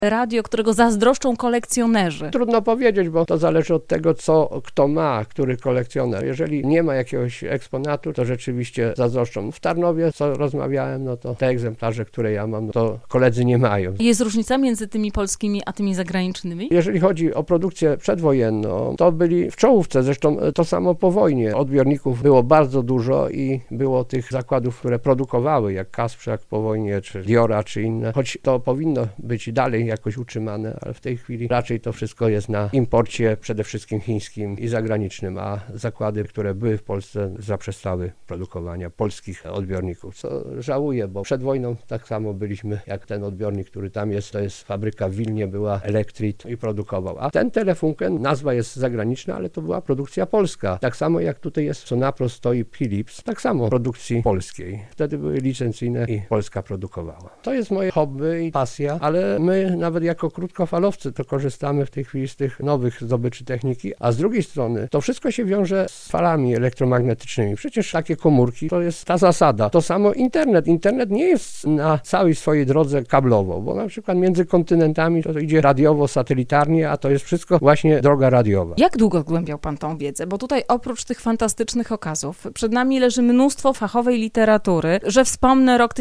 radio, którego zazdroszczą kolekcjonerzy? Trudno powiedzieć, bo to zależy od tego, co kto ma, który kolekcjoner. Jeżeli nie ma jakiegoś eksponatu, to rzeczywiście zazdroszczą. W Tarnowie, co rozmawiałem, no to te egzemplarze, które ja mam, to koledzy nie mają. Jest różnica między tymi polskimi a tymi zagranicznymi? Jeżeli chodzi o produkcję przedwojenną, to byli w czołówce, zresztą to samo po wojnie. Odbiorników było bardzo dużo i było tych zakładów, które produkowały, jak Kasprzak po wojnie, czy Diora, czy inne. Choć to powinno być dalej jakoś utrzymane, ale w tej chwili raczej to wszystko jest na imporcie, przede wszystkim chińskim i zagranicznym, a zakłady, które były w Polsce, zaprzestały produkowania polskich odbiorników, co żałuję, bo przed wojną tak samo byliśmy, jak ten odbiornik, który tam jest, to jest fabryka w Wilnie, była Elektrit i produkował. A ten Telefunken, nazwa jest zagraniczna, ale to była produkcja polska. Tak samo jak tutaj jest, co naprost stoi Philips, tak samo produkcji polskiej. Wtedy były licencyjne i Polska produkowała. To jest moje hobby i pasja, ale my nawet jako krótkofalowcy to korzystamy w tej chwili z tych nowych zdobyczy techniki, a z drugiej strony to wszystko się wiąże z falami elektromagnetycznymi. Przecież takie komórki to jest ta zasada. To samo internet. Internet nie jest na całej swojej drodze kablowo, bo na przykład między kontynentami to idzie radiowo, satelitarnie, a to jest wszystko właśnie droga radiowa. Jak długo głębiał pan tą wiedzę? Bo tutaj oprócz tych fantastycznych okazów przed nami leży mnóstwo fachowej literatury, że wspomnę rok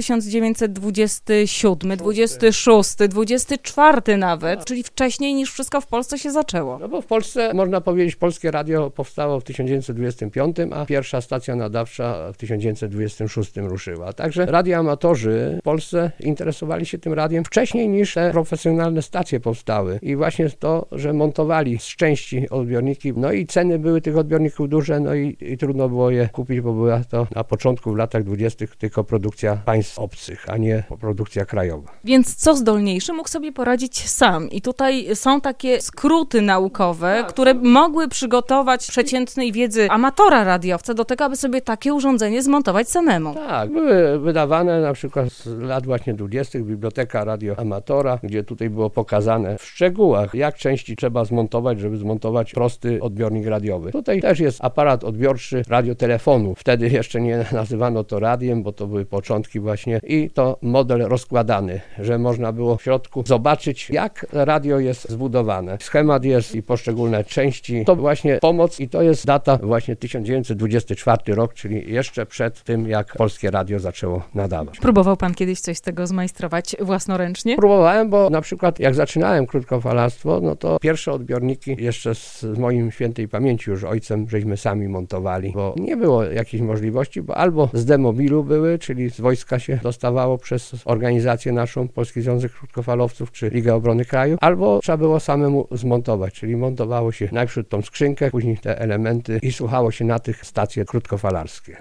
1927, 26, 24 nawet, czyli wcześniej niż wszystko w Polsce się zaczęło. No bo w Polsce, można powiedzieć, Polskie Radio powstało w 1925, a pierwsza stacja nadawcza w 1926 ruszyła. Także radioamatorzy w Polsce interesowali się tym radiem wcześniej niż te profesjonalne stacje powstały. I właśnie to, że montowali z części odbiorniki, no i ceny były tych odbiorników duże, no i trudno było je kupić, bo była to na początku w latach 20. tylko produkcja państw obcych, a nie produkcja krajowa. Więc co zdolniejszy mógł sobie poradzić sam. I tutaj są takie skróty naukowe, które mogły przygotować przeciętnej wiedzy amatora radiowca do tego, aby sobie takie urządzenie zmontować samemu. Tak, były wydawane na przykład z lat właśnie 20. Biblioteka radioamatora, gdzie tutaj było pokazane w szczegółach, jak części trzeba zmontować, żeby zmontować prosty odbiornik radiowy. Tutaj też jest aparat odbiorczy radiotelefonu. Wtedy jeszcze nie nazywano to radiem, bo to były początki właśnie i to model rozkładany, że można było w środku zobaczyć, jak radio jest zbudowane. Schemat jest i poszczególne części. To właśnie pomoc i to jest data właśnie 1924 rok, czyli jeszcze przed tym, jak Polskie Radio zaczęło nadawać. Próbował pan kiedyś coś z tego zmajstrować własnoręcznie? Próbowałem, bo na przykład jak zaczynałem krótkofalarstwo, no to pierwsze odbiorniki jeszcze z moim świętej pamięci już ojcem żeśmy sami montowali, bo nie było jakiejś możliwości, bo albo z demobilu były, czyli z wojska się dostawało przez organizację naszą, Polski Związek Krótkofalowców czy Liga Obrony Kraju, albo trzeba było samemu zmontować, czyli montowało się najpierw tą skrzynkę, później te elementy i słuchało się na tych stacje krótkofalarskie.